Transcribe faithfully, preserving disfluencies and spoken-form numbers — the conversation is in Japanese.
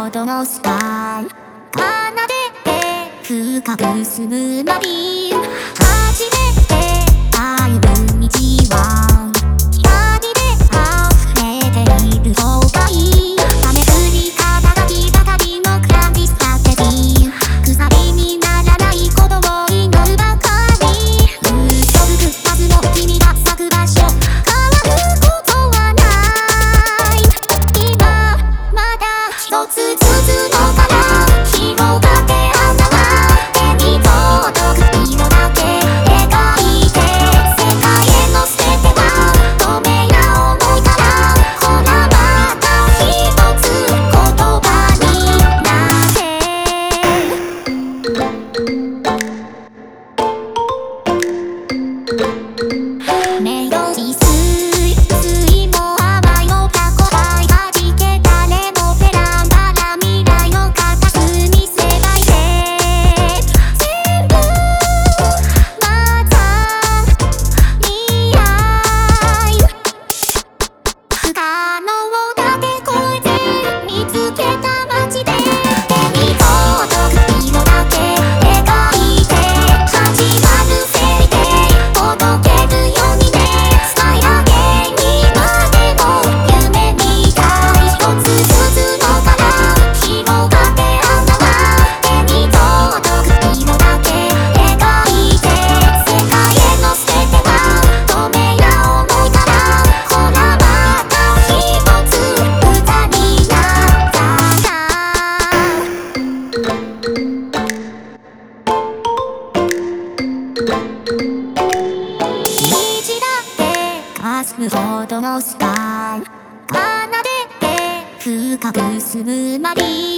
ほどのスタイル奏でて深く進むナビ初めて歩む道は光で溢れている方がいい雨降り方きばかりのクランディスタティ鎖にならないことを祈るばかり嘘吹くはずの君が咲く場所変わることはない今まだ一つずつのから広がってあなたは手に届く色だけ描いて世界への捨てては止めや思いからほらまた一つ言葉になってメロディー水も甘いのかこばいはじけたれのベランダら未来の片隅狭いで全部また似合い不可能だけ越えて見つけた街で手に届く色だけ描いて始まるフェイで届けるようにね伝え上げにまでも夢みたい一つずつのから広がってあなたは手に届く色だけ描いて世界への捨てては止めや思いからほらまた一つ歌になったな虹だって霞むほどのスタイル奏でて深く進むナビ